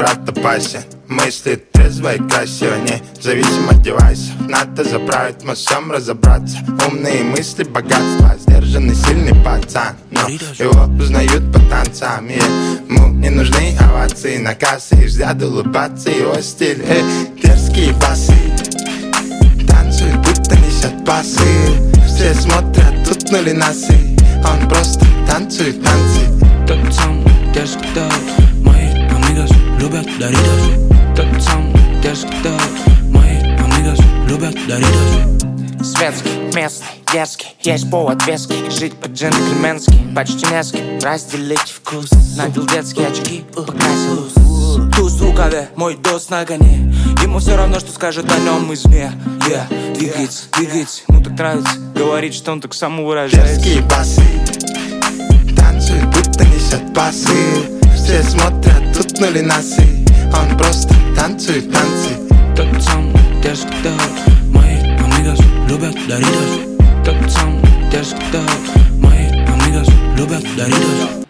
брат опасен. Мысли трезвые, красиво, независимо от девайсов. Надо заправить, во всем разобраться. Умные мысли, богатство, сдержанный, сильный пацан. Но его узнают по танцам. Ему не нужны овации на кассе. И взгляд улыбаться, его стиль, дерзкие басы. Танцует, будто несет басы. Все смотрят, утнули носы. Он просто танцует танцы. Тот самый дерзкий дог. Мои амигос любят Doritos. Тот самый дерзкий дог. Мои амигос любят Doritos. Светский, местный, дерзкий, есть повод веский. Жить по-джентльменски, почти низкий. Разделить вкус. Надел детские очки, покрасил ус. Туз в рукаве, мой дос на коне. Ему все равно, что скажет о нем извне. Двигается, двигается, ему так нравится. Говорит, что он так самовыражается. Дерзкие басы. Танцует, будто несет басы. Все смотрят, утнули носы. Он просто танцует танцы. Тот самый дерзкий дог. Мои амигос любят Doritos. Тот самый дерзкий дог. Мои амигос любят Doritos.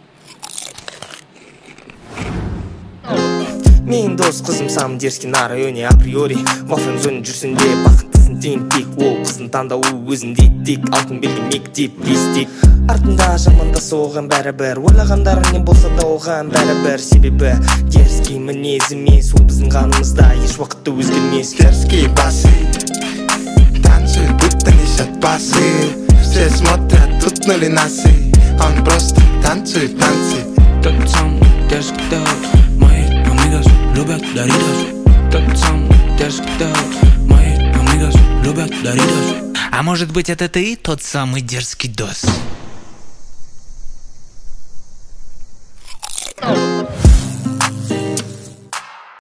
Мен дос қызым самый дерзкий на районе априори. Во френдзоне жүрсін де бақыттысын теңдік. Ол қыздың таңдауы өзінде тек. Алтын белгі мектеп листик. Артында жамандасы оған бәрібір. Ойлағандары не болса да оған бәрібір. Себебі дерзкий мінез емес. Ол біздің қанымызда еш уақытта өзгермес. Дерзкие басы. Танцует, будто несет басы. Все смотрят, утнули носы. Он просто танцует танцы. Тот самый дерзкий дог. Мои амигос любят Doritos. Тот самый дерзкий дог. Мои амигос любят Doritos. А может быть, это ты тот самый дерзкий дос?